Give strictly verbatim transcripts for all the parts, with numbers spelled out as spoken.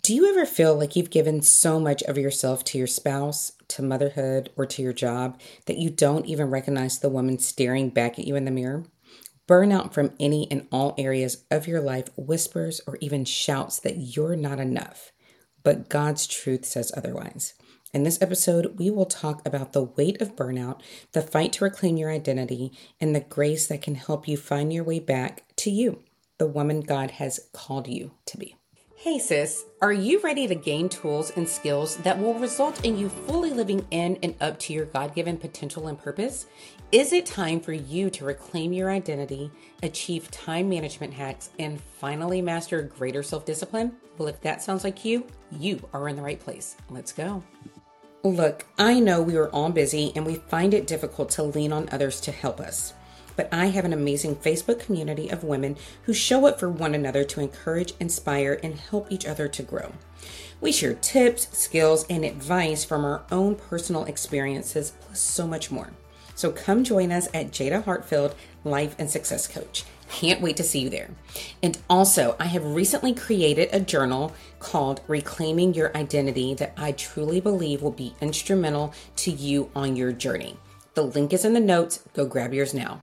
Do you ever feel like you've given so much of yourself to your spouse, to motherhood, or to your job that you don't even recognize the woman staring back at you in the mirror? Burnout from any and all areas of your life whispers or even shouts that you're not enough, but God's truth says otherwise. In this episode, we will talk about the weight of burnout, the fight to reclaim your identity, and the grace that can help you find your way back to you, the woman God has called you to be. Hey sis, are you ready to gain tools and skills that will result in you fully living in and up to your God-given potential and purpose? Is it time for you to reclaim your identity, achieve time management hacks, and finally master greater self-discipline? Well, if that sounds like you, you are in the right place. Let's go. Look, I know we are all busy and we find it difficult to lean on others to help us. But I have an amazing Facebook community of women who show up for one another to encourage, inspire, and help each other to grow. We share tips, skills, and advice from our own personal experiences, plus so much more. So come join us at Jada Hartfield, Life and Success Coach. Can't wait to see you there. And also, I have recently created a journal called Reclaiming Your Identity that I truly believe will be instrumental to you on your journey. The link is in the notes. Go grab yours now.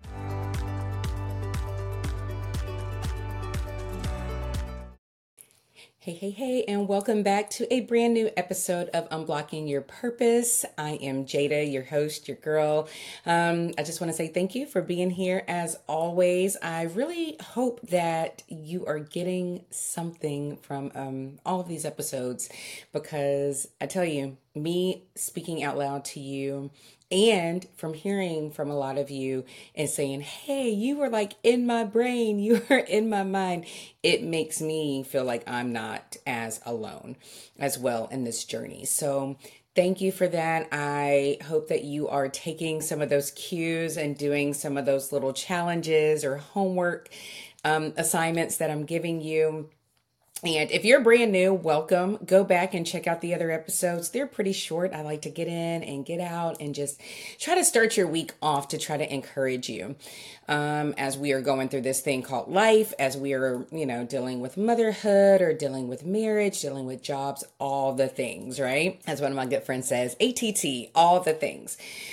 Hey, hey, hey, and welcome back to a brand new episode of Unblocking Your Purpose. I am Jada, your host, your girl. Um, I just want to say thank you for being here as always. I really hope that you are getting something from um, all of these episodes because I tell you, me speaking out loud to you and from hearing from a lot of you and saying, hey, you were like in my brain, you were in my mind, it makes me feel like I'm not as alone as well in this journey. So thank you for that. I hope that you are taking some of those cues and doing some of those little challenges or homework um, assignments that I'm giving you. And if you're brand new, welcome. Go back and check out the other episodes. They're pretty short. I like to get in and get out and just try to start your week off to try to encourage you um, as we are going through this thing called life, as we are, you know, dealing with motherhood or dealing with marriage, dealing with jobs, all the things, right? As one of my good friends says, A T T, all the things.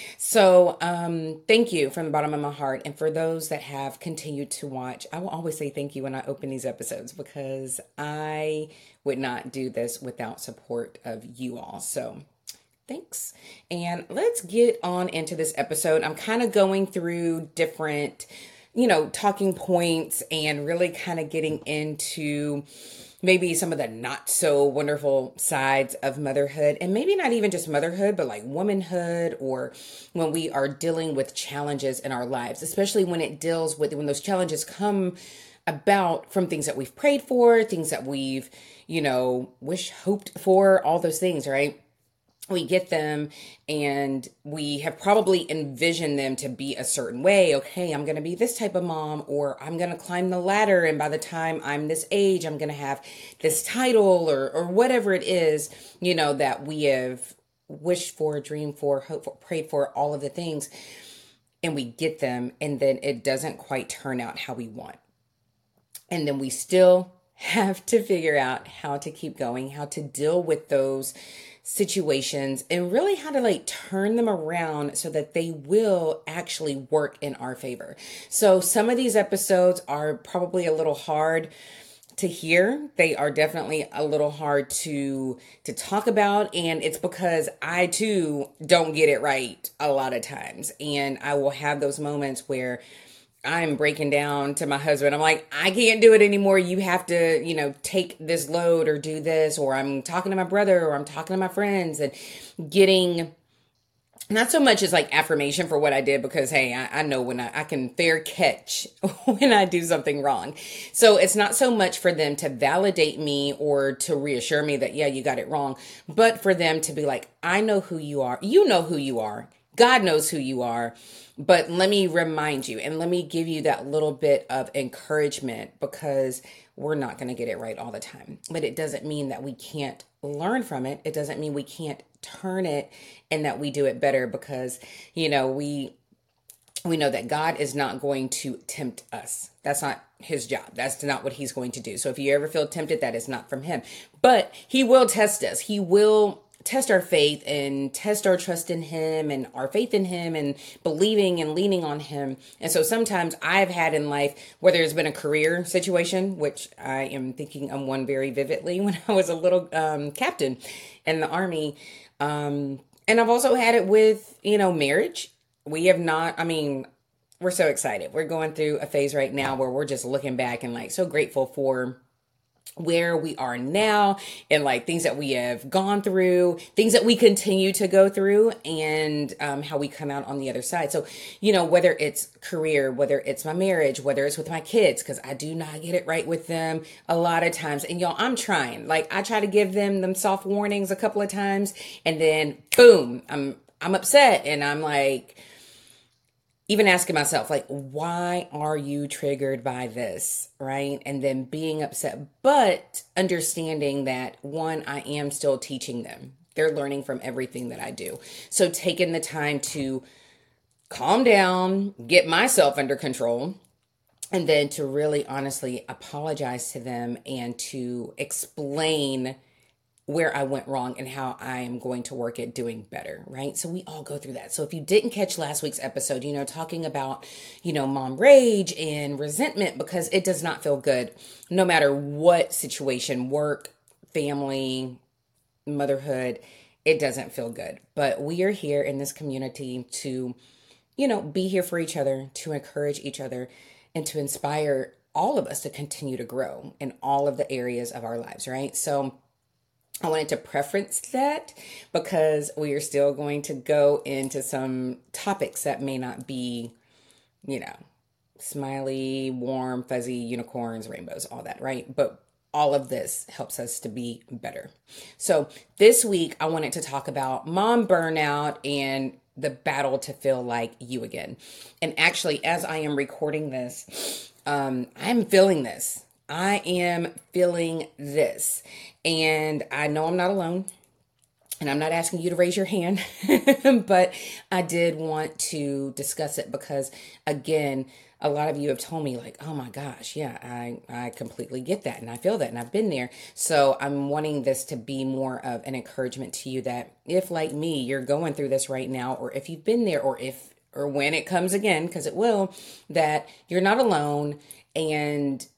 So um, thank you from the bottom of my heart. And for those that have continued to watch, I will always say thank you when I open these episodes because I would not do this without support of you all. So thanks. And let's get on into this episode. I'm kind of going through different, you know, talking points and really kind of getting into maybe some of the not so wonderful sides of motherhood, and maybe not even just motherhood, but like womanhood, or when we are dealing with challenges in our lives, especially when it deals with when those challenges come about from things that we've prayed for, things that we've, you know, wish, hoped for, all those things, right? We get them and we have probably envisioned them to be a certain way. Okay, I'm going to be this type of mom, or I'm going to climb the ladder. And by the time I'm this age, I'm going to have this title or, or whatever it is, you know, that we have wished for, dreamed for, hoped for, prayed for, all of the things. And we get them and then it doesn't quite turn out how we want. And then we still have to figure out how to keep going, how to deal with those situations, and really how to like turn them around so that they will actually work in our favor. So some of these episodes are probably a little hard to hear. They are definitely a little hard to to talk about, and it's because I too don't get it right a lot of times. And I will have those moments where I'm breaking down to my husband. I'm like, I can't do it anymore. You have to, you know, take this load or do this. Or I'm talking to my brother or I'm talking to my friends and getting not so much as like affirmation for what I did, because, hey, I, I know when I, I can fair catch when I do something wrong. So it's not so much for them to validate me or to reassure me that, yeah, you got it wrong, but for them to be like, I know who you are. You know who you are. God knows who you are. But let me remind you and let me give you that little bit of encouragement, because we're not going to get it right all the time. But it doesn't mean that we can't learn from it. It doesn't mean we can't turn it and that we do it better, because, you know, we we know that God is not going to tempt us. That's not his job. That's not what he's going to do. So if you ever feel tempted, that is not from him. But he will test us. He will test our faith and test our trust in him and our faith in him and believing and leaning on him. And so sometimes I've had in life, whether it's been a career situation, which I am thinking of one very vividly when I was a little um, captain in the Army. Um, and I've also had it with, you know, marriage. We have not, I mean, we're so excited. We're going through a phase right now where we're just looking back and like so grateful for where we are now and like things that we have gone through, things that we continue to go through, and um, how we come out on the other side. So, you know, whether it's career, whether it's my marriage, whether it's with my kids, because I do not get it right with them a lot of times. And y'all, I'm trying. Like I try to give them them soft warnings a couple of times, and then boom, I'm I'm upset, and I'm like, even asking myself, like, why are you triggered by this, right? And then being upset, but understanding that, one, I am still teaching them. They're learning from everything that I do. So taking the time to calm down, get myself under control, and then to really honestly apologize to them and to explain where I went wrong and how I am going to work at doing better, right? So we all go through that. So if you didn't catch last week's episode, you know, talking about, you know, mom rage and resentment, because it does not feel good, no matter what situation, work, family, motherhood, it doesn't feel good. But we are here in this community to, you know, be here for each other, to encourage each other, and to inspire all of us to continue to grow in all of the areas of our lives, right? So I wanted to preference that because we are still going to go into some topics that may not be, you know, smiley, warm, fuzzy, unicorns, rainbows, all that, right? But all of this helps us to be better. So this week, I wanted to talk about mom burnout and the battle to feel like you again. And actually, as I am recording this, um, I'm feeling this. I am feeling this. And I know I'm not alone. And I'm not asking you to raise your hand, but I did want to discuss it because, again, a lot of you have told me like, oh my gosh, yeah, I, I completely get that. And I feel that. And I've been there. So I'm wanting this to be more of an encouragement to you that if, like me, you're going through this right now, or if you've been there, or if, or when it comes again, because it will, that you're not alone. And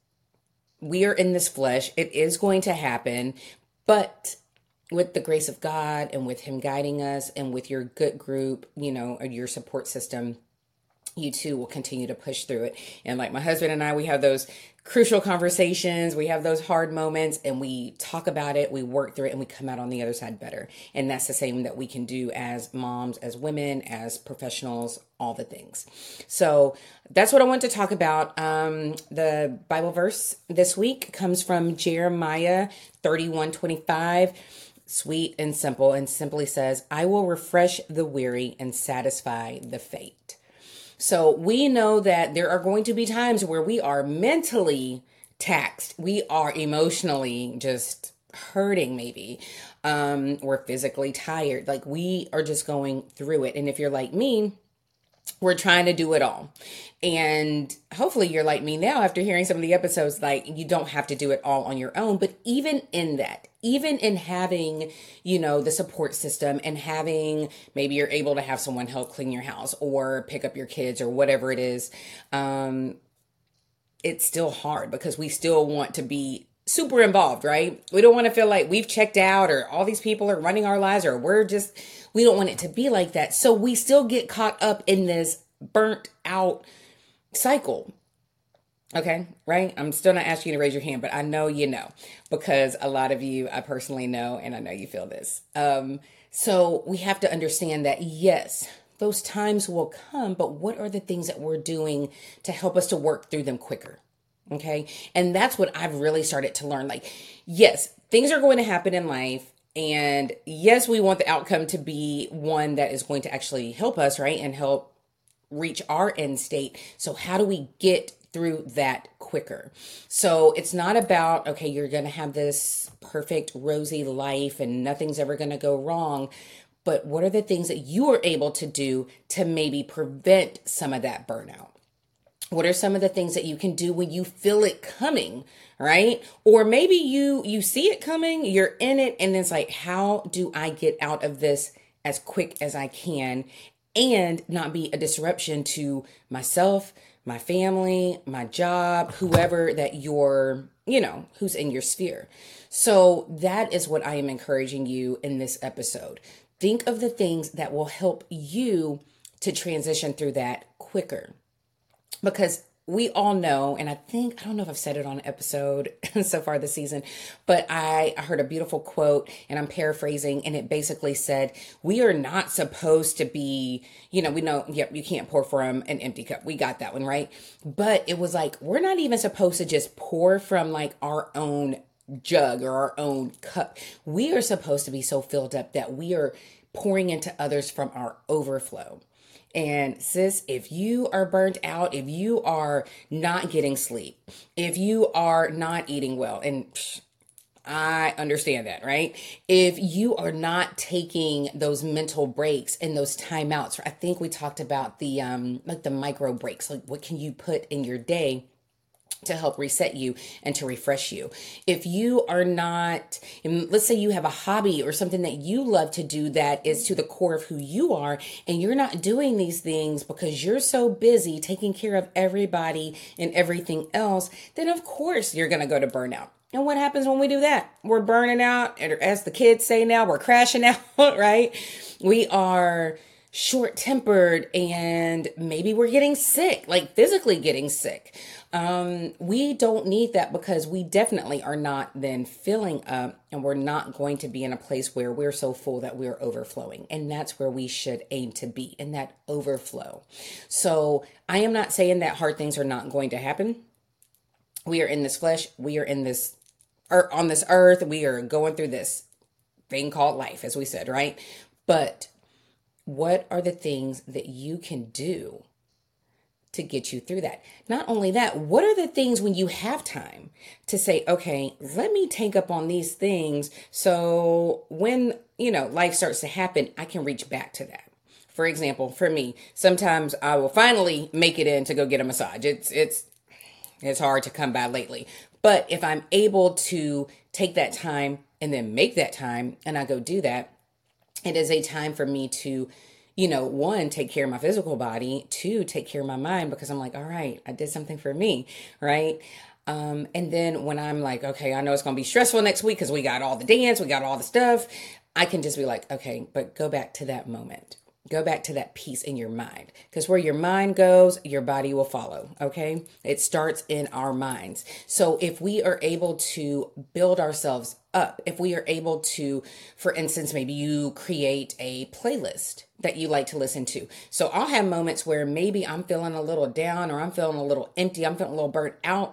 we are in this flesh. It is going to happen, but with the grace of God and with him guiding us and with your good group, you know, or your support system, you too will continue to push through it. And like my husband and I, we have those crucial conversations. We have those hard moments and we talk about it. We work through it and we come out on the other side better. And that's the same that we can do as moms, as women, as professionals, all the things. So that's what I want to talk about. Um, the Bible verse this week comes from Jeremiah thirty-one twenty-five. Sweet and simple, and simply says, I will refresh the weary and satisfy the faint. So we know that there are going to be times where we are mentally taxed. We are emotionally just hurting maybe. Um, we're physically tired. Like we are just going through it. And if you're like me, we're trying to do it all. And hopefully you're like me now after hearing some of the episodes, like you don't have to do it all on your own. But even in that, even in having, you know, the support system and having, maybe you're able to have someone help clean your house or pick up your kids or whatever it is, um, it's still hard because we still want to be super involved, right? We don't want to feel like we've checked out or all these people are running our lives or we're just, we don't want it to be like that. So we still get caught up in this burnt out cycle. Okay, right? I'm still not asking you to raise your hand, but I know you know because a lot of you I personally know and I know you feel this. Um, so we have to understand that, yes, those times will come, but what are the things that we're doing to help us to work through them quicker? Okay. And that's what I've really started to learn. Like, yes, things are going to happen in life. And yes, we want the outcome to be one that is going to actually help us, right? And help reach our end state. So how do we get through that quicker? So it's not about, okay, you're going to have this perfect rosy life and nothing's ever going to go wrong. but what are the things that you are able to do to maybe prevent some of that burnout? What are some of the things that you can do when you feel it coming, right? Or maybe you you see it coming, you're in it, and it's like, how do I get out of this as quick as I can and not be a disruption to myself, my family, my job, whoever that you're, you know, who's in your sphere. So that is what I am encouraging you in this episode. Think of the things that will help you to transition through that quicker. Because we all know, and I think, I don't know if I've said it on an episode so far this season, but I, I heard a beautiful quote, and I'm paraphrasing, and it basically said, we are not supposed to be, you know, we know, yep, you can't pour from an empty cup. We got that one, right? But it was like, we're not even supposed to just pour from like our own jug or our own cup. We are supposed to be so filled up that we are pouring into others from our overflow. And sis, if you are burnt out, if you are not getting sleep, if you are not eating well, and psh, I understand that, right? If you are not taking those mental breaks and those timeouts, I think we talked about the um like the micro breaks, like what can you put in your day to help reset you and to refresh you. If you are not, and let's say you have a hobby or something that you love to do that is to the core of who you are, and you're not doing these things because you're so busy taking care of everybody and everything else, then of course you're going to go to burnout. And what happens when we do that? We're burning out, or as the kids say now, we're crashing out, right? We are short-tempered, and maybe we're getting sick, like physically getting sick. Um, we don't need that, because we definitely are not then filling up, and we're not going to be in a place where we're so full that we're overflowing. And that's where we should aim to be, in that overflow. So I am not saying that hard things are not going to happen. We are in this flesh. We are in this, or on this earth. We are going through this thing called life, as we said, right? But what are the things that you can do to get you through that? Not only that, what are the things when you have time to say, okay, let me take up on these things, so when, you know, life starts to happen, I can reach back to that. For example, for me, sometimes I will finally make it in to go get a massage. It's, it's, it's hard to come by lately. But if I'm able to take that time and then make that time and I go do that, it is a time for me to, you know, one, take care of my physical body, two, take care of my mind, because I'm like, all right, I did something for me, right? Um, and then when I'm like, okay, I know it's going to be stressful next week because we got all the dance, we got all the stuff, I can just be like, okay, but go back to that moment. Go back to that peace in your mind, because where your mind goes, your body will follow. Okay. It starts in our minds. So if we are able to build ourselves up, if we are able to, for instance, maybe you create a playlist that you like to listen to. So I'll have moments where maybe I'm feeling a little down, or I'm feeling a little empty. I'm feeling a little burnt out.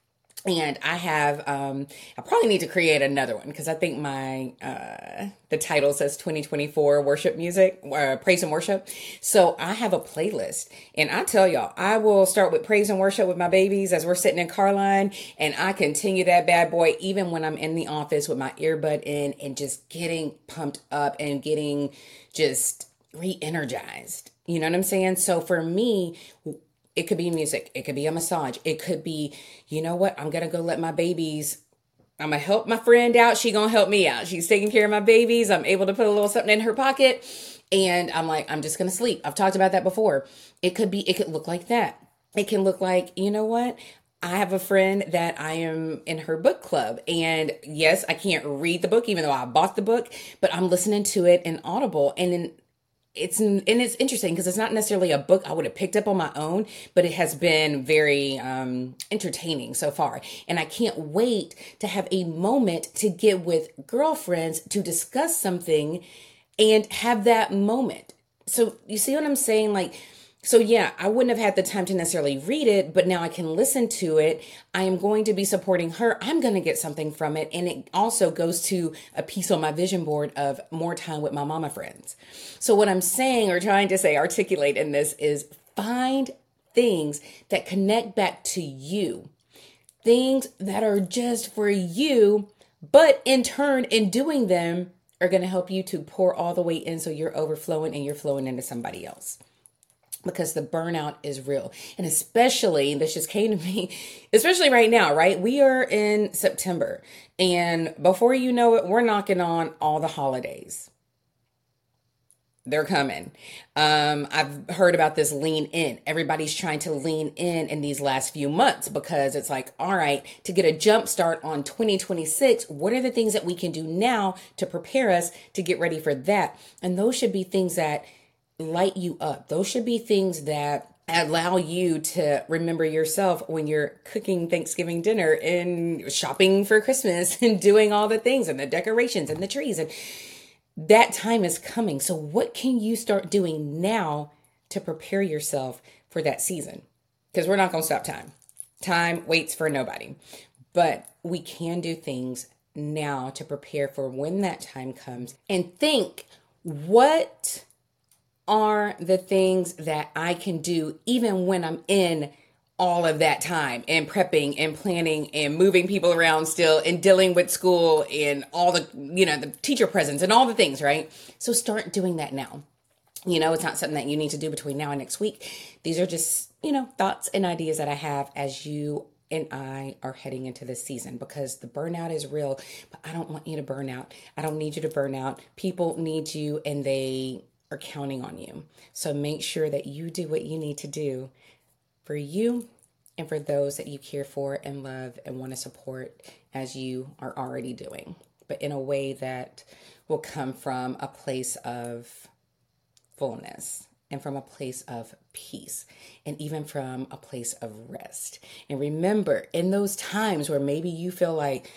And I have, um, I probably need to create another one, because I think my, uh, the title says twenty twenty-four worship music, uh, praise and worship. So I have a playlist, and I tell y'all, I will start with praise and worship with my babies as we're sitting in car line, and I continue that bad boy even when I'm in the office with my earbud in and just getting pumped up and getting just re-energized. You know what I'm saying? So for me, it could be music. It could be a massage. It could be, you know what? I'm going to go let my babies, I'm going to help my friend out. She going to help me out. She's taking care of my babies. I'm able to put a little something in her pocket. And I'm like, I'm just going to sleep. I've talked about that before. It could be, it could look like that. It can look like, you know what? I have a friend that I am in her book club. And yes, I can't read the book, even though I bought the book, but I'm listening to it in Audible. And then It's and it's interesting because it's not necessarily a book I would have picked up on my own, but it has been very um, entertaining so far. And I can't wait to have a moment to get with girlfriends to discuss something and have that moment. So you see what I'm saying? Like, so yeah, I wouldn't have had the time to necessarily read it, but now I can listen to it. I am going to be supporting her. I'm going to get something from it. And it also goes to a piece on my vision board of more time with my mama friends. So what I'm saying, or trying to say, articulate in this, is find things that connect back to you. Things that are just for you, but in turn, in doing them, are going to help you to pour all the way in so you're overflowing and you're flowing into somebody else. Because the burnout is real. And especially, this just came to me, especially right now, right? We are in September. And before you know it, we're knocking on all the holidays. They're coming. Um, I've heard about this lean in. Everybody's trying to lean in in these last few months because it's like, all right, to get a jump start on twenty twenty-six, what are the things that we can do now to prepare us to get ready for that? And those should be things that light you up. Those should be things that allow you to remember yourself when you're cooking Thanksgiving dinner and shopping for Christmas and doing all the things and the decorations and the trees. And that time is coming. So what can you start doing now to prepare yourself for that season? Because we're not going to stop time. Time waits for nobody. But we can do things now to prepare for when that time comes and think, what are the things that I can do even when I'm in all of that time and prepping and planning and moving people around still and dealing with school and all the, you know, the teacher presence and all the things, right? So start doing that now. You know, it's not something that you need to do between now and next week. These are just, you know, thoughts and ideas that I have as you and I are heading into this season, because the burnout is real, but I don't want you to burn out. I don't need you to burn out. People need you and they are counting on you. So make sure that you do what you need to do for you and for those that you care for and love and want to support, as you are already doing, but in a way that will come from a place of fullness and from a place of peace and even from a place of rest. And remember, in those times where maybe you feel like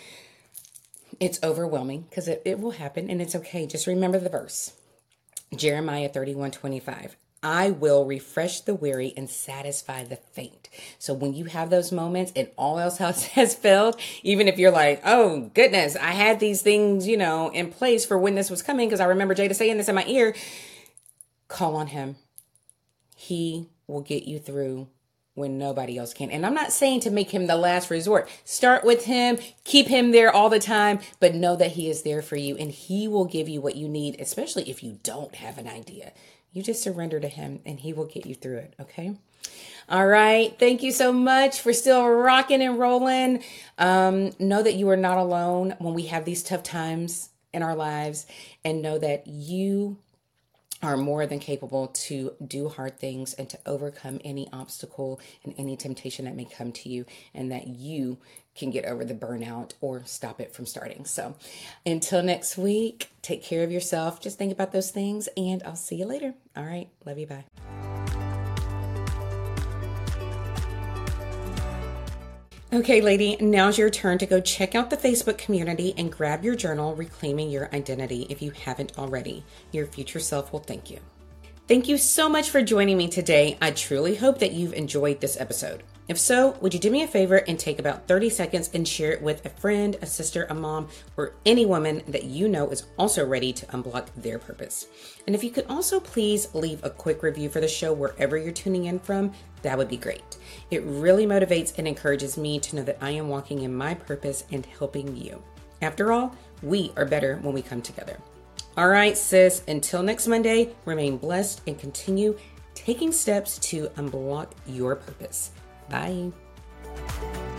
it's overwhelming, because it, it will happen and it's okay, just remember the verse. Jeremiah thirty-one twenty-five. I will refresh the weary and satisfy the faint. So when you have those moments and all else has failed, even if you're like, oh goodness, I had these things, you know, in place for when this was coming, because I remember Jada saying this in my ear, call on him. He will get you through when nobody else can. And I'm not saying to make him the last resort. Start with him, keep him there all the time, but know that he is there for you and he will give you what you need, especially if you don't have an idea. You just surrender to him and he will get you through it. Okay. All right. Thank you so much for still rocking and rolling. Um, know that you are not alone when we have these tough times in our lives, and know that you are more than capable to do hard things and to overcome any obstacle and any temptation that may come to you, and that you can get over the burnout or stop it from starting. So until next week, take care of yourself. Just think about those things and I'll see you later. All right. Love you. Bye. Okay, lady, now's your turn to go check out the Facebook community and grab your journal, Reclaiming Your Identity, if you haven't already. Your future self will thank you. Thank you so much for joining me today. I truly hope that you've enjoyed this episode. If so, would you do me a favor and take about thirty seconds and share it with a friend, a sister, a mom, or any woman that you know is also ready to unblock their purpose. And if you could also please leave a quick review for the show wherever you're tuning in from, that would be great. It really motivates and encourages me to know that I am walking in my purpose and helping you. After all, we are better when we come together. All right, sis, until next Monday, remain blessed and continue taking steps to unblock your purpose. Bye.